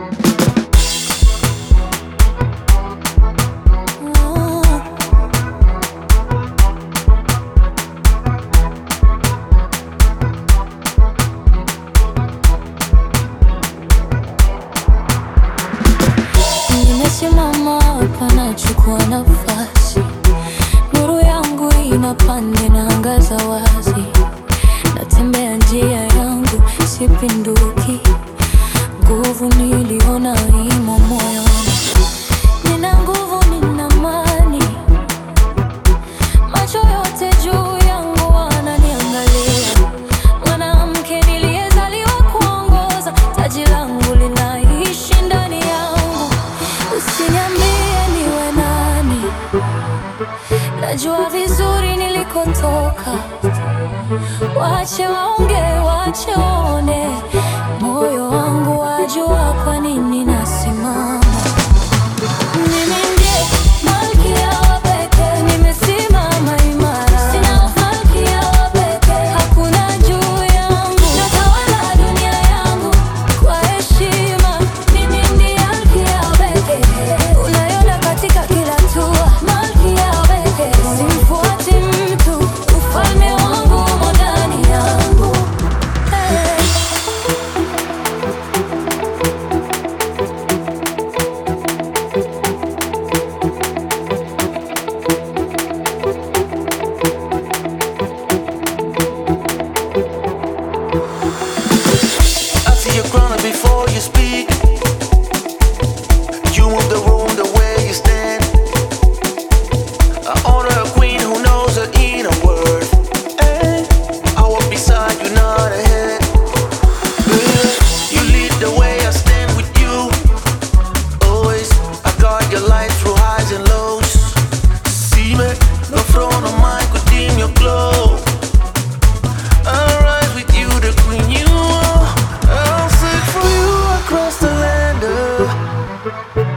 Nimesimama hapa nachukua nafasi, nuru yangu inapanda inaangaza wazi, natembea njia yangu sipinduki, nguvu niliona imo moyoni, nina nguvu, nina amani, macho yote juu yangu wananiangalia, mwanamke niliyezaliwa kuongoza, taji langu linaishi ndani yangu. Usiniambie niwe nani, najua vizuri nilikotoka. Wache waonge, wache waone, moyo wangu wajua kwa nini nasimama. Mimi ndiye malkia wa pekee, nimesimama imara. Sina malkia wa pekee, hakuna juu yangu. Natawala dunia yangu kwa heshima. Mimi ndiye malkia wa pekee, unaiona katika kila hatua. Malkia wa pekee, simfuati mtu, ufalme wangu umo ndani yangu. Hey. I see you grounded before you speak. You move the room the way you stand. I honor a queen who knows her inner worth. Hey, I walk beside you, not ahead. You lead the way, I stand with you. Always, I guard your light through highs and lows. See me, no throne of mine could dim your glow. I'll rise with you, the queen you are. I'll search for you across the land.